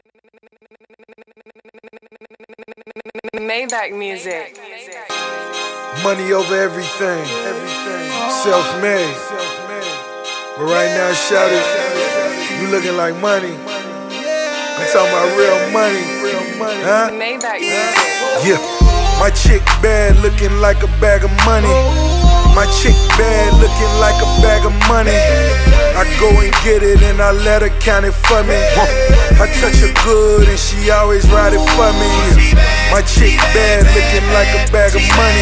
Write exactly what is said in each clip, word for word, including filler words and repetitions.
Maybach music. Money over everything. Everything. Self-made. But right now, shout it. You looking like money. I'm talking about real money. Real money. Huh? Maybach music. Yeah. My chick bad, looking like a bag of money. My chick bad, looking like a bag of money. I go and get it and I let her count it for me. I touch her good and she always ride it for me. My chick bad, looking like a bag of money.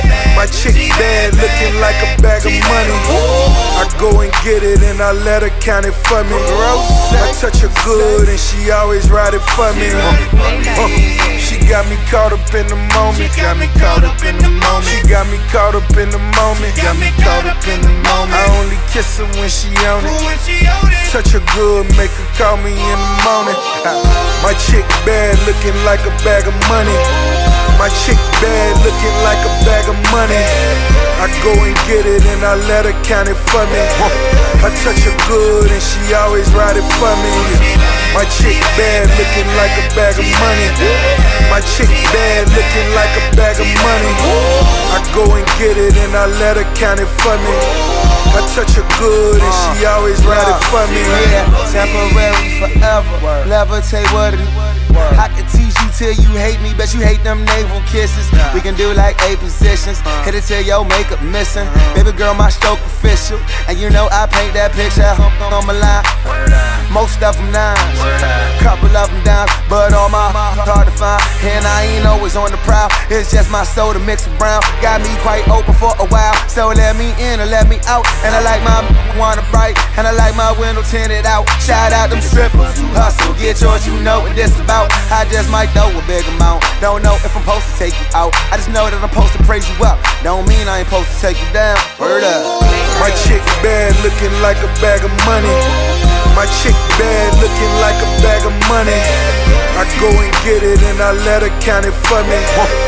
My chick bad, looking like a bag of money. I go and get it and I let her count it for me. I touch her good and she always ride it for me. Uh, she got me caught up in the moment. Got me caught up in the moment. She got me caught up in the moment. Got me caught up in the moment. I only kiss her when she on it. Touch her good, make her call me in the morning. My chick bad, looking like a bag of money. My chick bad, looking like a bag of money. I go and get it and I let her count it for me. I touch her good and she always ride it for me. My chick bad, looking like a bag of money. My chick bad, looking like a bag of money. I go and get it and I let her count it for me. I touch her good and she always ride it for me. Yeah, temporary forever. Never take what it is. I can teach you till you hate me, bet you hate them navel kisses. We can do like eight positions, hit it till your makeup missing. Baby girl, my stroke official, and you know I paint that picture on my line. Most of them nines, couple of them downs, but on my hard to find. And I ain't always on the prowl, it's just my soda mixed with brown. Got me quite open for a while, so let me in or let me out. And I like my wanna bright, and I like my window tinted out. Shout out them strippers who hustle, get yours, you know what this about. I just might throw a big amount, don't know if I'm supposed to take you out. I just know that I'm supposed to praise you up, don't mean I ain't supposed to take you down. Word up. My chick bad, looking like a bag of money. My chick bad, looking like a bag of money. I go and get it and I let her count it for me.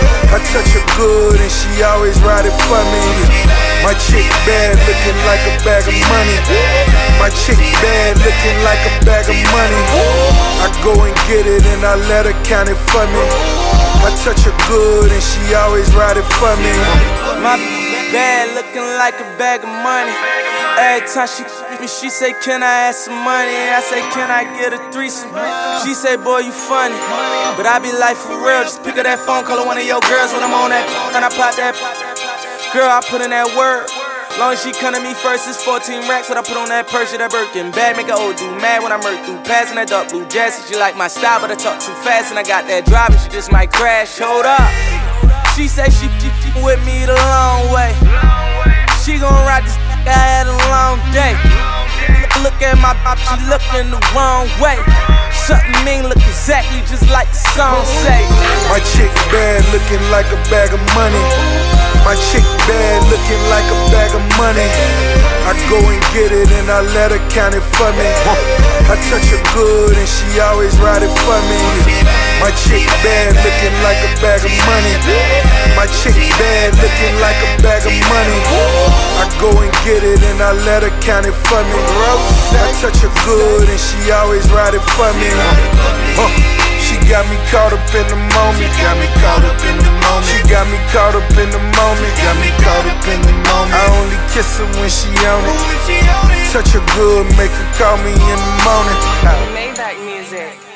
I touch her good and she always ride it for me. My chick bad, looking like a bag of money. My chick bad, looking like a bag of money. I go and get it and I let her count it for me. I touch her good and she always ride it for me. My bad looking like a bag of money. Every time she me, she say, can I have some money? I say, can I get a threesome? She say, boy, you funny. But I be like, for real, just pick up that phone, call her one of your girls when I'm on that. And I pop that. Girl, I put in that word. Long as she come to me first, it's fourteen racks. What I put on that purse, that Birkin bag. Make her old dude mad when I murk through. Passing that dark blue jacket. She like my style, but I talk too fast. And I got that drive, and she just might crash. Hold up. She say she, she, she with me the long way. She gon' ride this. I had a long day. Look at my pop, she looking the wrong way. Something mean look exactly just like the song say. My chick bad, looking like a bag of money. My chick bad, looking like a bag of money. I go and get it and I let her count it for me. I touch her good and she always ride it for me. My chick bad, looking like a bag of money. My chick bad, looking like a bag of money. I go and get it and I let her count it for me. I touch her good and she always ride it for me. Uh, she got me caught up in the moment. Got me caught up in the moment. She got me caught up in the moment. Got me caught up in the moment. I only kiss her when she on it. Touch her good, make her call me in the morning. Maybach music.